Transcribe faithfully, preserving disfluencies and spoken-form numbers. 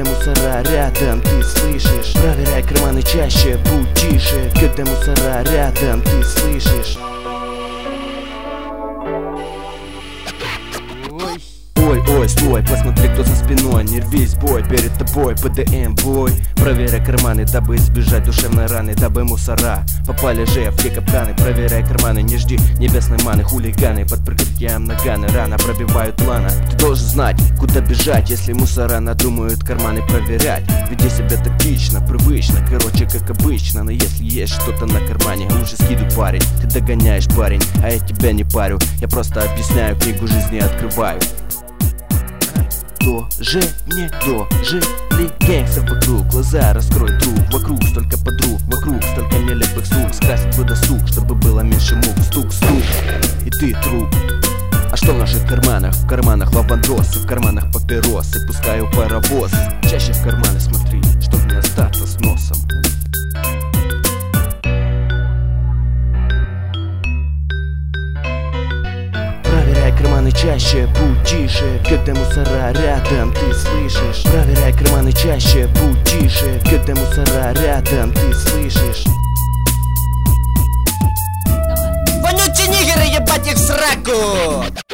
когда мусора рядом, ты слышишь? Проверяй карманы чаще, будь тише, когда мусора рядом, ты слышишь? Ой, ой, стой, посмотри, кто за спиной. Не рвись, бой, перед тобой ПДМ, бой. Проверяй карманы, дабы избежать душевной раны, дабы мусора попали же в те капканы. Проверяй карманы, не жди небесной маны. Хулиганы под прикрытием наганы рано пробивают лана. Ты должен знать, куда бежать, если мусора надумают карманы проверять. Веди себя тактично, привычно, короче, как обычно. Но если есть что-то на кармане, лучше скидывай, парень. Ты догоняешь, парень, а я тебя не парю. Я просто объясняю, книгу жизни открываю. Тоже не дожили гангстер вокруг, глаза раскрой, друг. Вокруг столько подруг, вокруг столько нелепых слуг. Скрасить бы досуг, чтобы было меньше мук. Стук, стук, и ты труп. А что в наших карманах? В карманах лавандосы, в карманах папиросы. Пускаю паровоз, чаще в карманы смотри, чтоб не остаться с носом. Проверяй карманы чаще, будь тише, когда мусора рядом, ты слышишь? Проверяй карманы чаще, будь тише, когда мусора рядом, ты слышишь? Вонючие нигеры, ебать их в сраку!